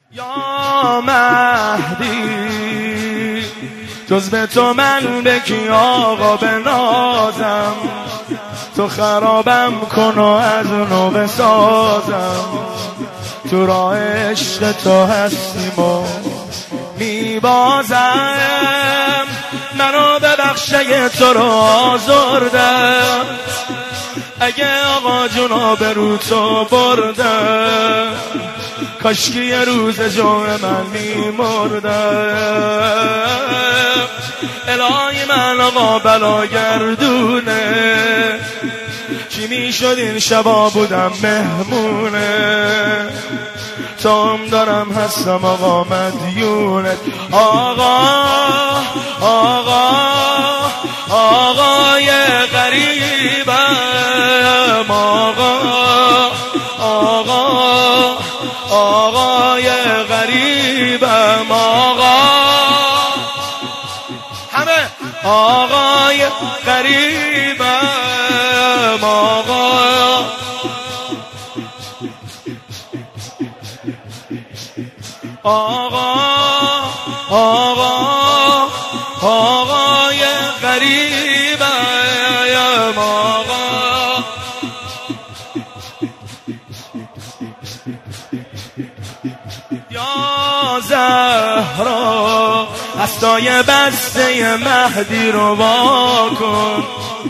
یا مهدی جز به تو من به کی آقا بنازم، تو خرابم کن و از نو بسازم، تو راه عشق تو هستیم و میبازم، منو ببخشه تو رو آزردم، اگه آقا جون برو تو بردم، کاشکی یه روز جمعه من میمردم، الهی من آقا بلا گردونه، چی میشد این شبا بودم مهمونه، تام دارم هستم آقا مدیونت، آقای غریبم، آقای غریبم، همه آقای غریبم، آقای غریبم، یا زهرا هستای بسته مهدی رو واکن،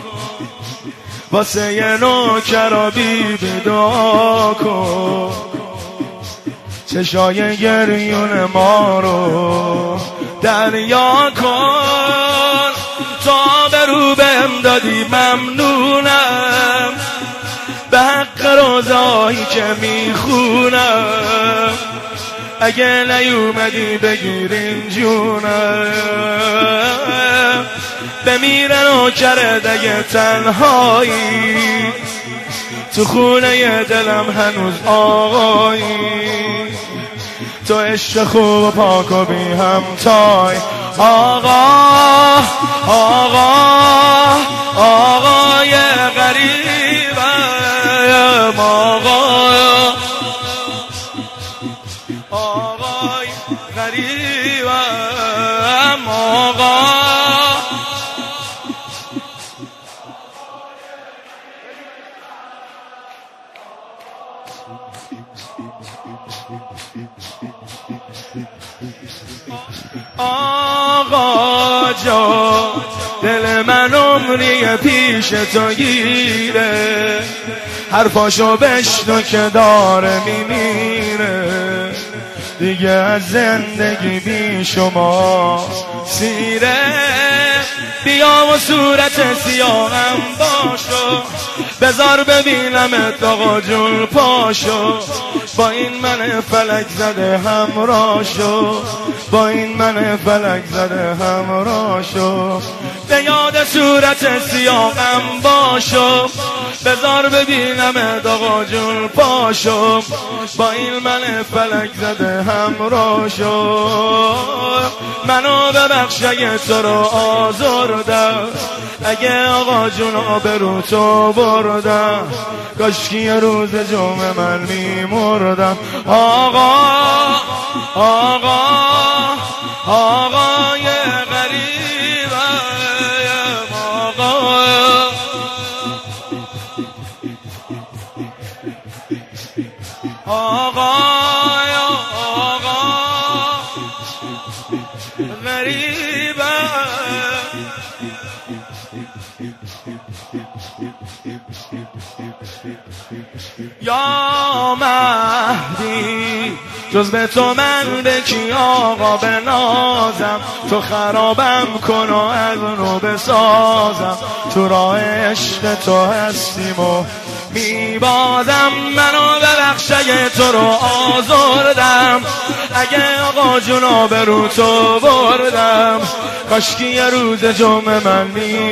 واسه یه نوکر و بیبی دعا کن، چشای گریون ما رو دریا کن، تا برو بهم دادی ممنونم، به حق روزایی که میخونم، اگه نیومدی بگیرین جونم، بمیرن و کرد اگه تنهایی، تو خونه دلم هنوز آقایی، تو عشق خوب و پاک و بی همتای، آقای غریبم، آقای غریبم، آقا جا دل من عمری پیش تو گیره، حرفاشو بشنو که داره میمیره، دیگه از زندگی بی شما سیره، بیا و صورت سیاهم باشو، بذار ببینمت آقا جون پاشو، با این من فلک زده همراه شو، با این من فلک زده همراه شو، به یاد صورت سیاهم باشو، بذار ببینمت آقا جون پاشو، با این من فلک زده همراه شو، منو ببخش اگه تو رو آزردم، اگه آقا جون برو تو بردم، کاشکی یه روز جمعه من میمردم، آقای غریبم، آقای غریبم، یا مهدی جز به تو من به کی آقا بنازم، تو خرابم کن و از نو بسازم، تو راه عشق تو هستیم و میبازم، منو ببخش اگه تو رو آزردم، اگه آقا جون برو تو بردم، کاشکی یه روز جمعه من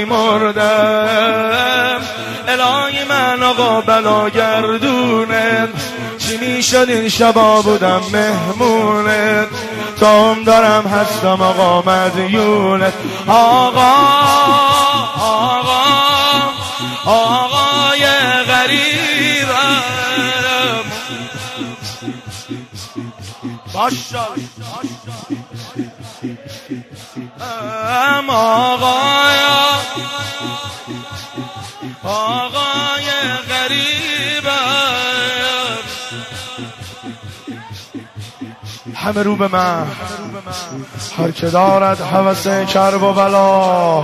میمردم، الهی من آقا بلا گردونت، چی میشد این شبا بودم مهمونت، تام دارم هستم آقا مدیونت، آقای غریبم، آقای غریبه همه رو به من، هر که دارد هوس کرب و بلا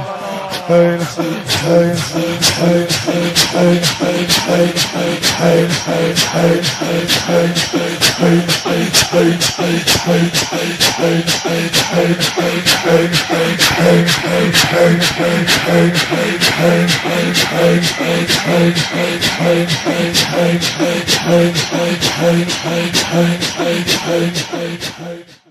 Hey